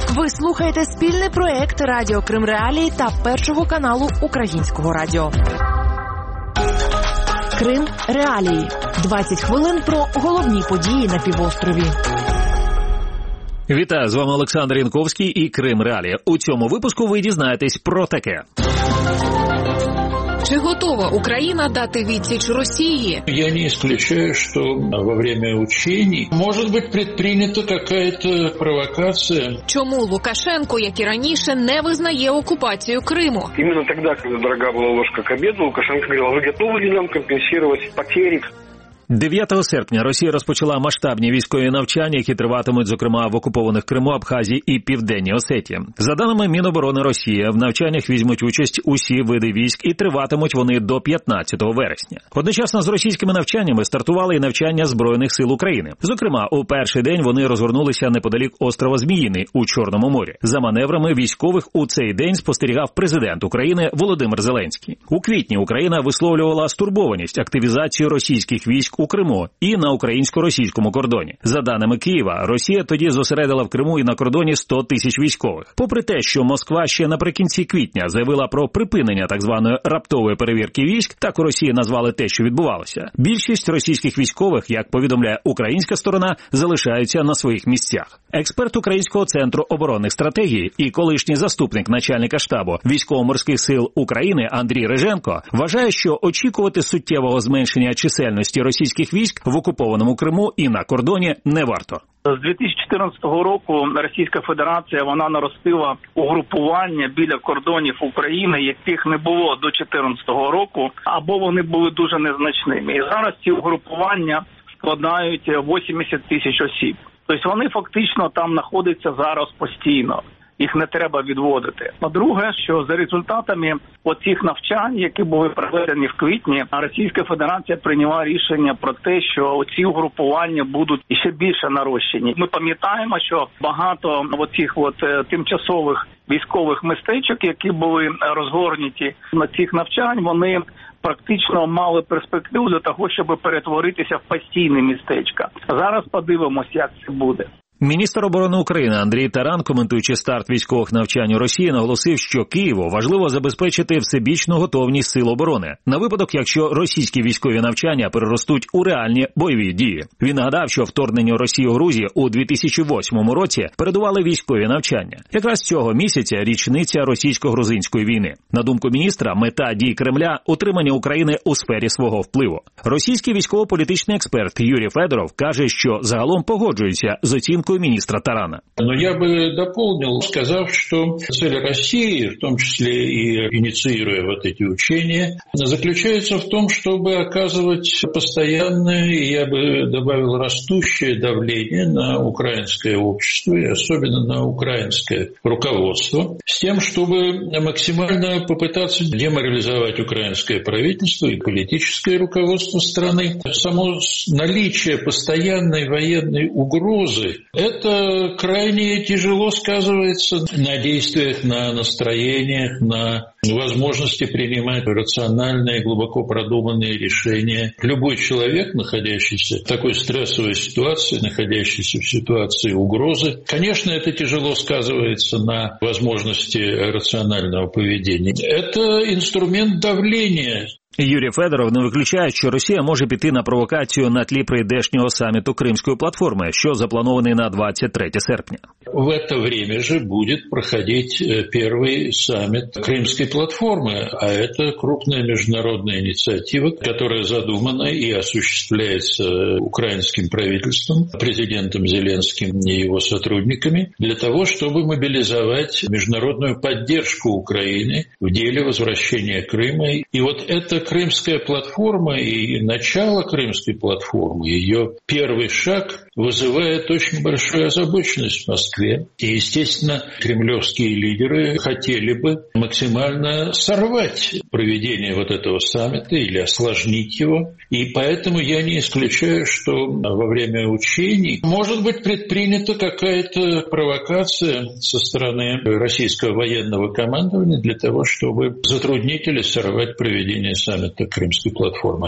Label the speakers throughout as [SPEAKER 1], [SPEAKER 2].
[SPEAKER 1] Ви слухаєте спільний проєкт Радіо Крим Реалії та Першого каналу Українського радіо. Крим Реалії. 20 хвилин про головні події на півострові.
[SPEAKER 2] Вітаю, з вами Олександр Янковський і Крим Реалії. У цьому випуску ви дізнаєтесь про таке.
[SPEAKER 1] Чи готова Україна дати відсіч Росії?
[SPEAKER 3] Я не исключаю, что во время учений может быть предпринята какая-то провокация.
[SPEAKER 1] Чому Лукашенко, як і раніше, не визнає окупацію Криму?
[SPEAKER 4] Именно тогда, когда дорога была ложка к обеду, Лукашенко говорил: а вы готовы ли нам компенсировать потери?
[SPEAKER 2] 9 серпня Росія розпочала масштабні військові навчання, які триватимуть, зокрема, в окупованих Криму, Абхазії і Південній Осетії. За даними Міноборони Росії, в навчаннях візьмуть участь усі види військ і триватимуть вони до 15 вересня. Одночасно з російськими навчаннями стартували і навчання Збройних сил України. Зокрема, у перший день вони розгорнулися неподалік острова Зміїний у Чорному морі. За маневрами військових у цей день спостерігав президент України Володимир Зеленський. У квітні Україна висловлювала стурбованість активізації російських військ у Криму і на українсько-російському кордоні. За даними Києва, Росія тоді зосередила в Криму і на кордоні 100 тисяч військових. Попри те, що Москва ще наприкінці квітня заявила про припинення так званої раптової перевірки військ, так у Росії назвали те, що відбувалося. Більшість російських військових, як повідомляє українська сторона, залишаються на своїх місцях. Експерт Українського центру оборонних стратегій і колишній заступник начальника штабу Військово-морських сил України Андрій Риженко вважає, що очікувати суттєвого зменшення чисельності російських військ в окупованому Криму і на кордоні не варто.
[SPEAKER 5] З 2014 року Російська Федерація, вона наростила угрупування біля кордонів України, яких не було до 2014 року, або вони були дуже незначними. І зараз ці угрупування складають 80 тисяч осіб. Тобто вони фактично там знаходяться зараз постійно. Їх не треба відводити. По-друге, що за результатами оцих навчань, які були проведені в квітні, Російська Федерація прийняла рішення про те, що ці угрупування будуть ще більше нарощені. Ми пам'ятаємо, що багато оцих тимчасових військових містечок, які були розгорнуті на цих навчань, вони практично мали перспективу для того, щоб перетворитися в постійне містечка. Зараз подивимося, як це буде.
[SPEAKER 2] Міністр оборони України Андрій Таран, коментуючи старт військових навчань у Росії, наголосив, що Києву важливо забезпечити всебічну готовність сил оборони на випадок, якщо російські військові навчання переростуть у реальні бойові дії. Він нагадав, що вторгненню Росії у Грузії у 2008 році передували військові навчання. Якраз цього місяця річниця російсько-грузинської війни. На думку міністра, мета дій Кремля – утримання України у сфері свого впливу. Російський військово-політичний експерт Юрій Федоров каже, що загалом погоджується з оцінкою министра Тарана.
[SPEAKER 3] Но я бы дополнил, сказав, что цель России, в том числе и инициируя вот эти учения, заключается в том, чтобы оказывать постоянное, и я бы добавил, растущее давление на украинское общество и особенно на украинское руководство, с тем, чтобы максимально попытаться деморализовать украинское правительство и политическое руководство страны. Само наличие постоянной военной угрозы – это крайне тяжело сказывается на действиях, на настроениях, на возможности принимать рациональные, глубоко продуманные решения. Любой человек, находящийся в такой стрессовой ситуации, находящийся в ситуации угрозы, конечно, это тяжело сказывается на возможности рационального поведения. Это инструмент давления.
[SPEAKER 2] Юрій Федоров не виключає, що Росія може піти на провокацію на тлі прийдешнього саміту Кримської платформи, що запланований на 23 серпня.
[SPEAKER 3] В это время же будет проходить первый саммит Крымской платформы, а это крупная международная инициатива, которая задумана и осуществляется украинским правительством, президентом Зеленским и его сотрудниками, для того, чтобы мобилизовать международную поддержку Украины в деле возвращения Крыма. И вот эта Крымская платформа и начало Крымской платформы, ее первый шаг вызывает очень большую озабоченность в Москве. И, естественно, кремлевские лидеры хотели бы максимально сорвать проведение вот этого саммита или осложнить его. И поэтому я не исключаю, что во время учений может быть предпринята какая-то провокация со стороны российского военного командования для того, чтобы затруднить или сорвать проведение саммита Крымской платформы.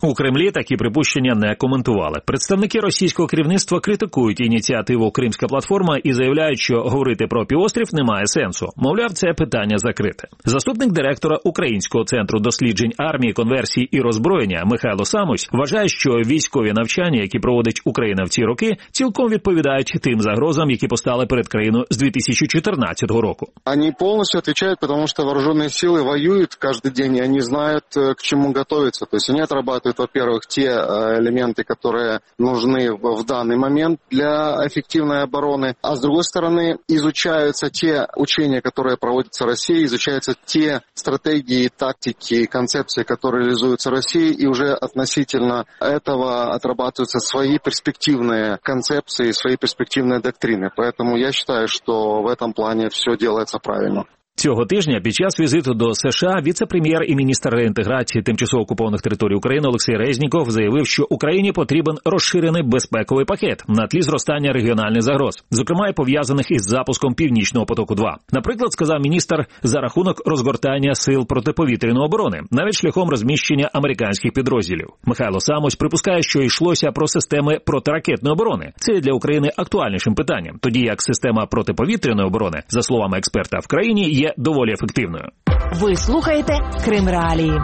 [SPEAKER 2] У Кремлі такі припущення не коментували. Представники російського керівництва критикують ініціативу «Кримська платформа» і заявляють, що говорити про півострів немає сенсу. Мовляв, це питання закрите. Заступник директора Українського центру досліджень армії, конверсії і роззброєння Михайло Самусь вважає, що військові навчання, які проводить Україна в ці роки, цілком відповідають тим загрозам, які постали перед країною з 2014 року.
[SPEAKER 6] Вони повністю відповідають, тому що вооружені сили воюють кожен день, і вони знають, к чому готуватися. Тобто вони отрабатывают, во-первых, те элементы, которые нужны в данный момент для эффективной обороны, а с другой стороны изучаются те учения, которые проводятся Россией, изучаются те стратегии, тактики, концепции, которые реализуются Россией, и уже относительно этого отрабатываются свои перспективные концепции, свои перспективные доктрины. Поэтому я считаю, что в этом плане все делается правильно.
[SPEAKER 2] Цього тижня під час візиту до США віце-прем'єр і міністр реінтеграції тимчасово окупованих територій України Олексій Резніков заявив, що Україні потрібен розширений безпековий пакет на тлі зростання регіональних загроз, зокрема і пов'язаних із запуском Північного потоку-2. Наприклад, сказав міністр, за рахунок розгортання сил протиповітряної оборони, навіть шляхом розміщення американських підрозділів. Михайло Самусь припускає, що йшлося про системи протиракетної оборони. Це для України актуальнішим питанням, тоді як система протиповітряної оборони, за словами експерта, в країні є доволі ефективною.
[SPEAKER 1] Ви слухаєте Крим Реалії.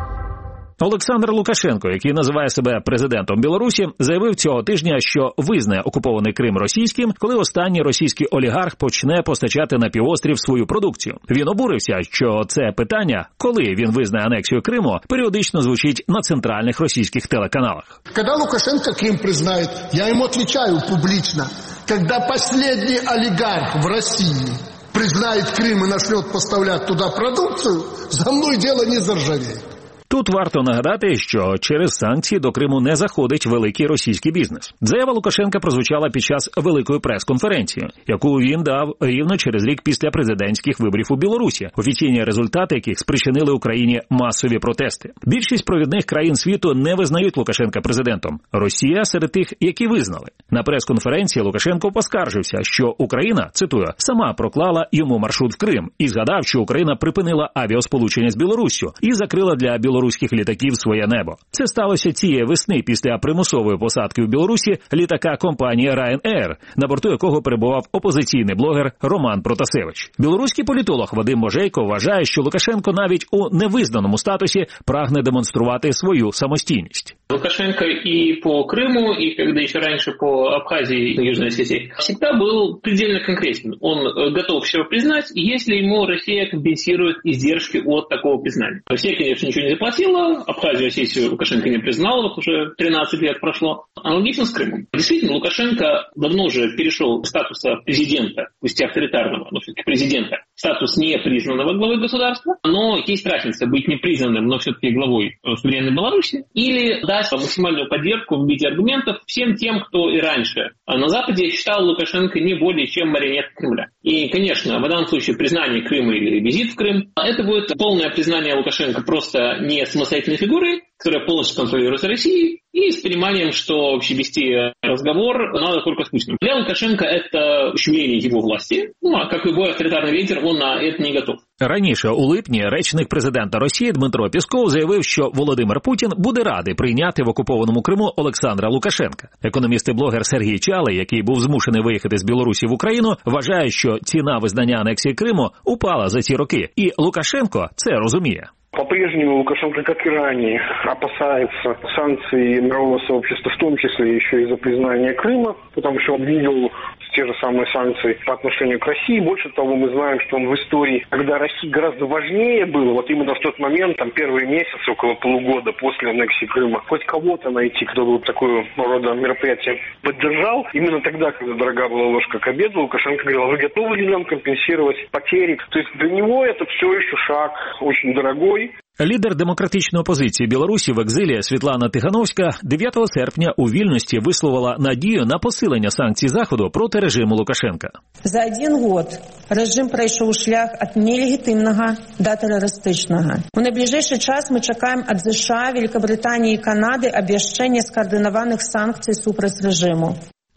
[SPEAKER 2] Олександр Лукашенко, який називає себе президентом Білорусі, заявив цього тижня, що визнає окупований Крим російським, коли останній російський олігарх почне постачати на півострів свою продукцію. Він обурився, що це питання, коли він визнає анексію Криму, періодично звучить на центральних російських телеканалах.
[SPEAKER 7] Коли Лукашенко Крим признає, я йому відповідаю публічно, коли останній олігарх в Росії признает Крым и начнет поставлять туда продукцию, за мной дело не заржавеет.
[SPEAKER 2] Тут варто нагадати, що через санкції до Криму не заходить великий російський бізнес. Заява Лукашенка прозвучала під час великої прес-конференції, яку він дав рівно через рік після президентських виборів у Білорусі, офіційні результати яких спричинили Україні масові протести. Більшість провідних країн світу не визнають Лукашенка президентом. Росія серед тих, які визнали. На прес-конференції Лукашенко поскаржився, що Україна, цитую, сама проклала йому маршрут в Крим і згадав, що Україна припинила авіасполучення з Білоруссю і закрила для білоруських літаків своє небо. Це сталося цієї весни після примусової посадки в Білорусі літака компанії Ryanair, на борту якого перебував опозиційний блогер Роман Протасевич. Білоруський політолог Вадим Можейко вважає, що Лукашенко навіть у невизнаному статусі прагне демонструвати свою самостійність.
[SPEAKER 8] Лукашенко и по Крыму, и когда еще раньше по Абхазии и Южной Осетии, всегда был предельно конкретен. Он готов все признать, если ему Россия компенсирует издержки от такого признания. Россия, конечно, ничего не заплатила, Абхазию и Осетию Лукашенко не признал, вот уже 13 лет прошло. Аналогично с Крымом. Действительно, Лукашенко давно уже перешел с статуса президента, пусть и авторитарного, но все-таки президента, статус непризнанного главы государства, но есть разница быть непризнанным, но все-таки главой суверенной Беларуси, или дать максимальную поддержку в виде аргументов всем тем, кто и раньше на Западе считал Лукашенко не более чем марионеткой Кремля. И, конечно, в данном случае признание Крыма или визит в Крым, это будет полное признание Лукашенко просто не самостоятельной фигурой, которая полностью контролируется Россией, и с пониманием, что вообще вести разговор надо только с Путиным. Для Лукашенко это ущемление его власти, а как любой авторитарный лидер, он на это не готов.
[SPEAKER 2] Раніше у липні речник президента Росії Дмитро Пісков заявив, що Володимир Путін буде радий прийняти в окупованому Криму Олександра Лукашенка. Економіст і блогер Сергій Чалий, який був змушений виїхати з Білорусі в Україну, вважає, що ціна визнання анексії Криму упала за ці роки, і Лукашенко це розуміє.
[SPEAKER 4] По-прежнему Лукашенко, как и ранее, опасается санкций мирового сообщества, в том числе еще из-за признания Крыма, потому что он видел те же самые санкции по отношению к России. Больше того, мы знаем, что он в истории, когда России гораздо важнее было, вот именно в тот момент, там первые месяцы, около полугода после аннексии Крыма, хоть кого-то найти, кто бы такое рода мероприятие поддержал. Именно тогда, когда дорога была ложка к обеду, Лукашенко говорил, а вы готовы ли нам компенсировать потери? То есть для него это все еще шаг очень дорогой.
[SPEAKER 2] Лідер демократичної опозиції Білорусі в екзилі Світлана Тихановська 9 серпня у Вільнюсі висловила надію на посилення санкцій Заходу проти режиму Лукашенка.
[SPEAKER 9] За 1 год режим пройшов шлях від нелегітимного до терористичного. У найближчий час ми чекаємо від США, Великобританії і Канади обіцяння скоординованих санкцій супроти режиму.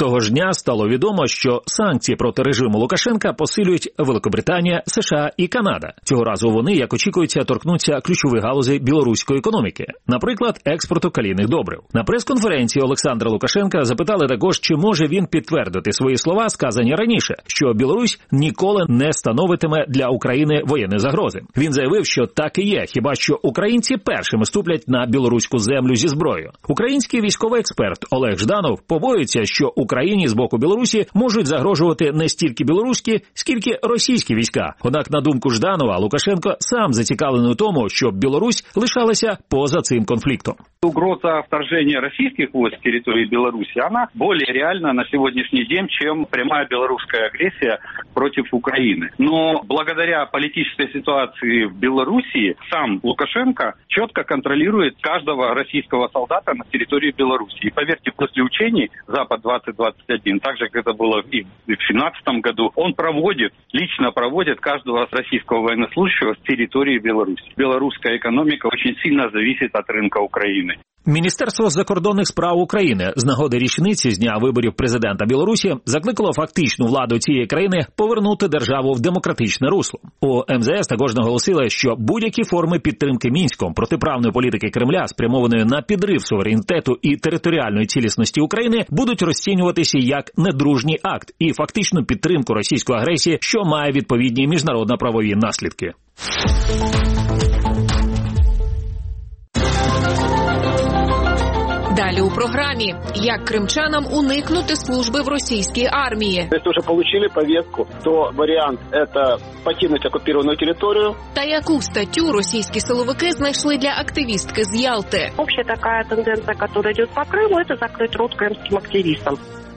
[SPEAKER 2] Того ж дня стало відомо, що санкції проти режиму Лукашенка посилюють Великобританія, США і Канада. Цього разу вони, як очікується, торкнуться ключових галузей білоруської економіки, наприклад, експорту калійних добрив. На прес-конференції Олександра Лукашенка запитали також, чи може він підтвердити свої слова, сказані раніше, що Білорусь ніколи не становитиме для України воєнної загрози. Він заявив, що так і є, хіба що українці першими ступлять на білоруську землю зі зброєю. Український військовий експерт Олег Жданов побоюється, що Україні з боку Білорусі можуть загрожувати не стільки білоруські, скільки російські війська. Однак, на думку Жданова, Лукашенко сам зацікавлений у тому, щоб Білорусь лишалася поза цим конфліктом.
[SPEAKER 10] Угроза вторжения российских войск в территории Беларуси, она более реальна на сегодняшний день, чем прямая белорусская агрессия против Украины. Но благодаря политической ситуации в Белоруссии сам Лукашенко четко контролирует каждого российского солдата на территории Беларуси. И поверьте, после учений «Запад-2021», так же, как это было и в 2017 году, он лично проводит каждого российского военнослужащего с территории Беларуси. Белорусская экономика очень сильно зависит от рынка Украины.
[SPEAKER 2] Міністерство закордонних справ України з нагоди річниці з дня виборів президента Білорусі закликало фактичну владу цієї країни повернути державу в демократичне русло. У МЗС також наголосили, що будь-які форми підтримки Мінськом протиправної політики Кремля, спрямованої на підрив суверенітету і територіальної цілісності України, будуть розцінюватися як недружній акт і фактичну підтримку російської агресії, що має відповідні міжнародно-правові наслідки.
[SPEAKER 1] Далі у програмі. Як кримчанам уникнути служби в російській армії?
[SPEAKER 11] Якщо вже отримали повістку, то варіант – це покинути окуповану територію.
[SPEAKER 1] Та яку статтю російські силовики знайшли для активістки з Ялти?
[SPEAKER 12] Общая така тенденція, яка йде по Криму, це закрити рот кримським активістам.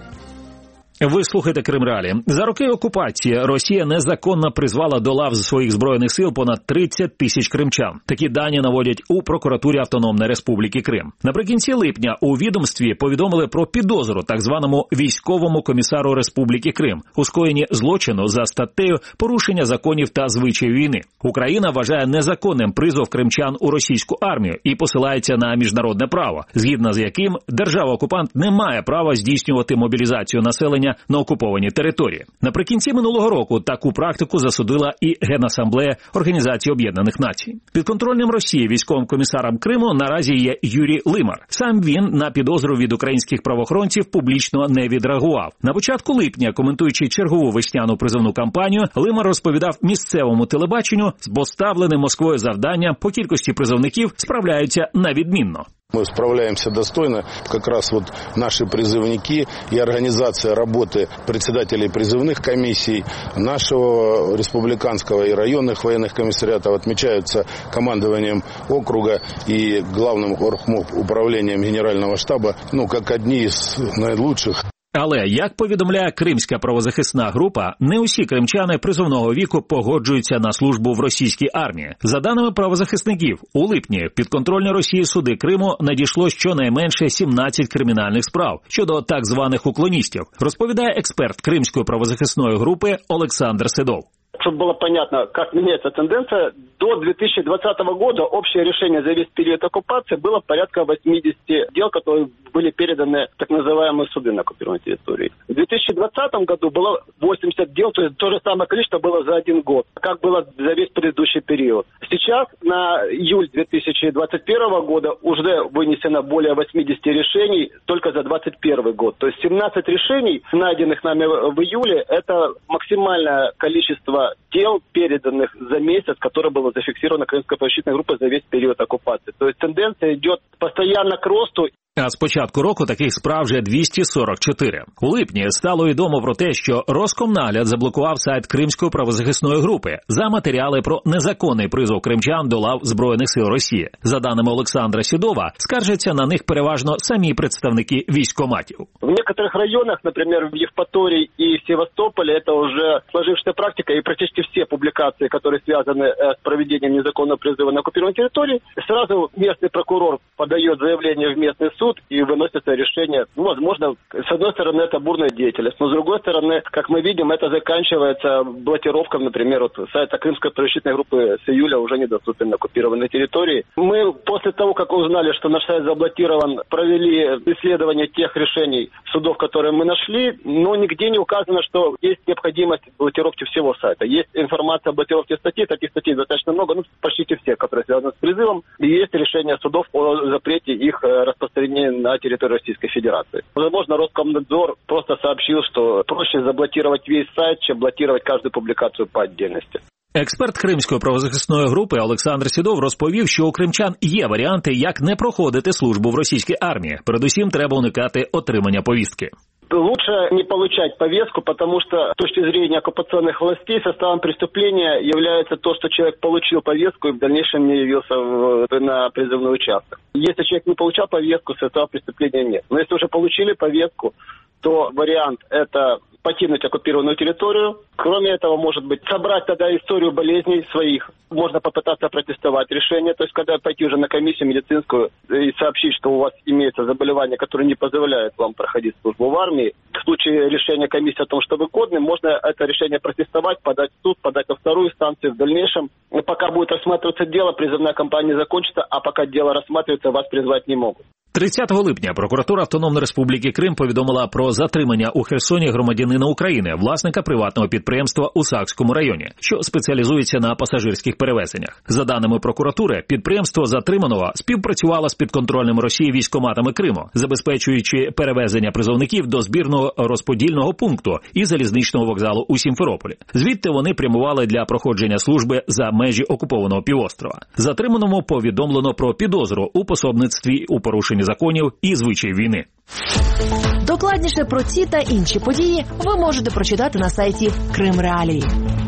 [SPEAKER 2] Ви слухаєте Кримреалії. За роки окупації Росія незаконно призвала до лав своїх збройних сил понад 30 тисяч кримчан. Такі дані наводять у прокуратурі Автономної Республіки Крим. Наприкінці липня у відомстві повідомили про підозру так званому військовому комісару Республіки Крим у скоєнні злочину за статтею «Порушення законів та звичаїв війни». Україна вважає незаконним призов кримчан у російську армію і посилається на міжнародне право, згідно з яким держава-окупант не має права здійснювати мобілізацію населення на окупованій території. Наприкінці минулого року таку практику засудила і Генасамблея Організації Об'єднаних Націй. Підконтрольним Росії військовим комісаром Криму наразі є Юрій Лимар. Сам він на підозру від українських правоохоронців публічно не відреагував. На початку липня, коментуючи чергову весняну призовну кампанію, Лимар розповідав місцевому телебаченню, з поставленим Москвою завданням по кількості призовників справляються на відмінно.
[SPEAKER 13] Мы справляемся достойно. Как раз вот наши призывники и организация работы председателей призывных комиссий нашего республиканского и районных военных комиссариатов отмечаются командованием округа и главным управлением генерального штаба, как одни из наилучших.
[SPEAKER 2] Але, як повідомляє Кримська правозахисна група, не усі кримчани призовного віку погоджуються на службу в російській армії. За даними правозахисників, у липні в підконтрольні Росії суди Криму надійшло щонайменше 17 кримінальних справ щодо так званих уклоністів, розповідає експерт Кримської правозахисної групи Олександр Седов.
[SPEAKER 11] Чтобы было понятно, как меняется тенденция, до 2020 года общее решение за весь период оккупации было порядка 80 дел, которые были переданы в так называемые суды на оккупированной территории. В 2020 году было 80 дел, то есть то же самое количество было за один год, как было за весь предыдущий период. Сейчас на июль 2021 года уже вынесено более 80 решений только за 2021 год. То есть 17 решений, найденных нами в июле, это максимальное количество дел, переданных за месяц, которое было зафиксировано Крымской правозащитной группой за весь период оккупации. То есть тенденция идет постоянно к росту.
[SPEAKER 2] А з початку року таких справ вже 244. У липні стало відомо про те, що Роскомнагляд заблокував сайт Кримської правозахисної групи за матеріали про незаконний призов кримчан до лав Збройних сил Росії. За даними Олександра Сідова, скаржаться на них переважно самі представники військкоматів.
[SPEAKER 11] В некоторых районах, например, в Евпатории и в Севастополе, это уже сложившаяся практика, и практически практически все публикации, которые связаны с проведением незаконного призыва на оккупированной территории. Сразу местный прокурор подает заявление в местный суд и выносится решение. Ну, возможно, с одной стороны, это бурная деятельность, но с другой стороны, как мы видим, это заканчивается блокировкой, например, вот сайта Крымской правозащитной группы с июля уже недоступен на оккупированной территории. Мы после того, как узнали, что наш сайт заблокирован, провели исследование тех решений судов, которые мы нашли, но нигде не указано, что есть необходимость блокировки всего сайта. Есть информация о блокировке статей, таких статей достаточно много, ну, почти все, которые связаны с призывом, и есть решение судов о запрете их распространения на территории Российской Федерации. Возможно, Роскомнадзор просто сообщил, что проще заблокировать весь сайт, чем блокировать каждую публикацию по отдельности.
[SPEAKER 2] Експерт Кримської правозахисної групи Олександр Сідов розповів, що у кримчан є варіанти, як не проходити службу в російській армії. Передусім, треба уникати отримання повістки.
[SPEAKER 11] Лучше не получать повестку, потому что с точки зрения оккупационных властей составом преступления является то, что человек получил повестку и в дальнейшем не явился на призывной участок. Если человек не получал повестку, состава преступления нет. Но если уже получили повестку, то вариант это покинуть оккупированную территорию. Кроме этого, может быть, собрать тогда историю болезней своих. Можно попытаться протестовать решение, то есть когда пойти уже на комиссию медицинскую и сообщить, что у вас имеется заболевание, которое не позволяет вам проходить службу в армии. В случае решения комиссии о том, что вы годны, можно это решение протестовать, подать в суд, подать во вторую инстанцию. В дальнейшем, пока будет рассматриваться дело, призывная кампания закончится, а пока дело рассматривается, вас призвать не могут.
[SPEAKER 2] 30 липня прокуратура Автономної Республіки Крим повідомила про затримання у Херсоні громадянина України, власника приватного підприємства у Сакському районі, що спеціалізується на пасажирських перевезеннях. За даними прокуратури, підприємство затриманого співпрацювало з підконтрольними Росії військкоматами Криму, забезпечуючи перевезення призовників до збірного розподільного пункту і залізничного вокзалу у Сімферополі. Звідти вони прямували для проходження служби за межі окупованого півострова. Затриманому повідомлено про підозру у пособництві у порушенні законів і звичаїв війни.
[SPEAKER 1] Докладніше про ці та інші події ви можете прочитати на сайті Крим Реалії.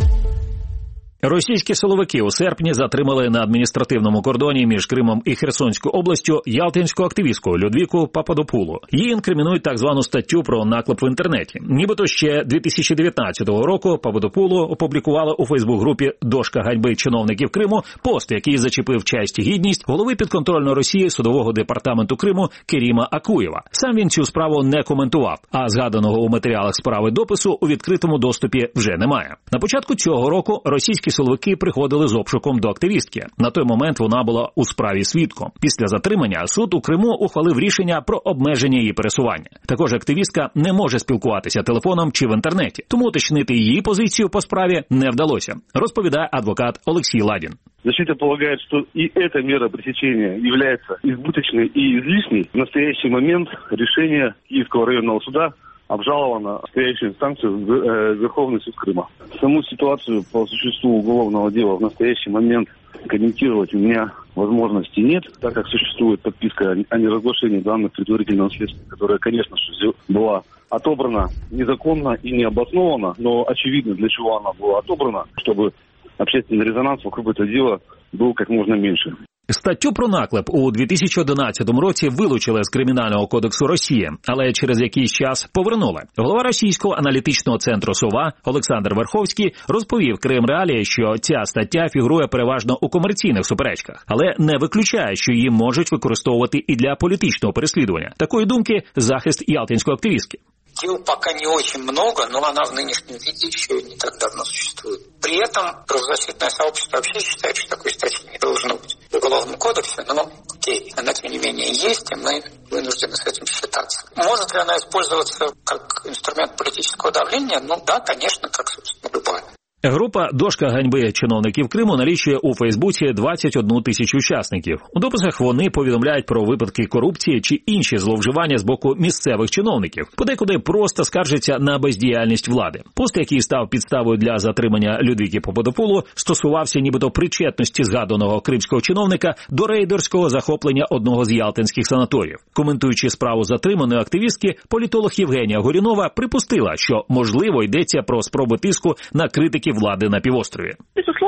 [SPEAKER 2] Російські силовики у серпні затримали на адміністративному кордоні між Кримом і Херсонською областю ялтинську активістку Людвіку Пападопулу. Їй інкримінують так звану статтю про наклеп в інтернеті. Нібито ще 2019 року Пападопулу опублікувала у Фейсбук-групі «Дошка ганьби чиновників Криму» пост, який зачепив честь і гідність голови підконтрольної Росії судового департаменту Криму Керіма Акуєва. Сам він цю справу не коментував, а згаданого у матеріалах справи допису у відкритому доступі вже немає. На початку цього року російські силовики приходили з обшуком до активістки. На той момент вона була у справі свідком. Після затримання суд у Криму ухвалив рішення про обмеження її пересування. Також активістка не може спілкуватися телефоном чи в інтернеті, тому уточнити її позицію по справі не вдалося, розповідає адвокат Олексій Ладін.
[SPEAKER 14] Защита полагает, что и эта мера пресечения является избыточной и излишней. В настоящий момент решение Киевского районного суда обжалована стоящую инстанцию в Верховный суд Крыма. Саму ситуацию по существу уголовного дела в настоящий момент комментировать у меня возможности нет, так как существует подписка о неразглашении данных предварительного следствия, которая, конечно же, была отобрана незаконно и необоснованно, но очевидно, для чего она была отобрана, чтобы общественный резонанс вокруг этого дела был как можно меньше.
[SPEAKER 2] Статтю про наклеп у 2011 році вилучили з Кримінального кодексу Росії, але через якийсь час повернули. Голова російського аналітичного центру «Сова» Олександр Верховський розповів Крим Реалії, що ця стаття фігурує переважно у комерційних суперечках, але не виключає, що її можуть використовувати і для політичного переслідування. Такої думки захист ялтинської активістки.
[SPEAKER 15] Дел пока не очень много, но она в нынешнем виде еще не так давно существует. При этом правозащитное сообщество вообще считает, что такой статьи не должно быть в Уголовном кодексе, но окей, она тем не менее есть, и мы вынуждены с этим считаться. Может ли она использоваться как инструмент политического давления? Ну да, конечно, как, собственно, любая.
[SPEAKER 2] Група «Дошка ганьби чиновників Криму» налічує у Фейсбуці 21 тисячу учасників. У дописах вони повідомляють про випадки корупції чи інші зловживання з боку місцевих чиновників. Подекуди просто скаржаться на бездіяльність влади. Пост, який став підставою для затримання Людвіки Пападопулу, стосувався нібито причетності згаданого кримського чиновника до рейдерського захоплення одного з ялтинських санаторіїв. Коментуючи справу затриманої активістки, політолог Євгенія Горюнова припустила, що, можливо, йдеться про спробу тиску на критиків влади на півострові.
[SPEAKER 16] Безусловно,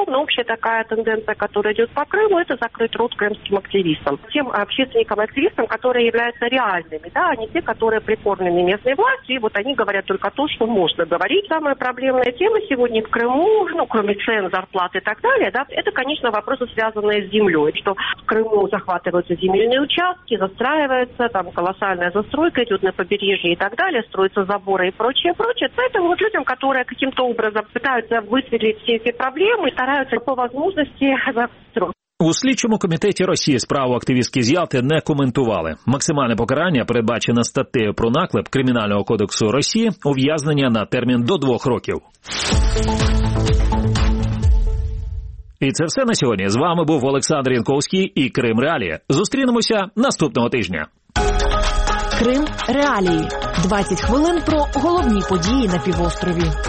[SPEAKER 12] безусловно, общая такая тенденция, которая идет по Крыму, это закрыть рот крымским активистам. Тем общественникам-активистам, которые являются реальными, да, а не те, которые прикормлены местной властью, и вот они говорят только то, что можно говорить. Самая проблемная тема сегодня в Крыму, кроме цен, зарплат и так далее, да, это, конечно, вопросы, связанные с землей, что в Крыму захватываются земельные участки, застраиваются, там колоссальная застройка идет на побережье и так далее, строятся заборы и прочее. Поэтому вот людям, которые каким-то образом пытаются высветлить все эти проблемы, стараются по возможности закрыть.
[SPEAKER 2] У слідчому комітеті Росії справу активістки з Ялти не коментували. Максимальне покарання, передбачене статтею про наклеп Кримінального кодексу Росії, ув'язнення на термін до 2 років. І це все на сьогодні. З вами був Олександр Янковський і Крим Реалії. Зустрінемося наступного тижня.
[SPEAKER 1] Крим Реалії. 20 хвилин про головні події на півострові.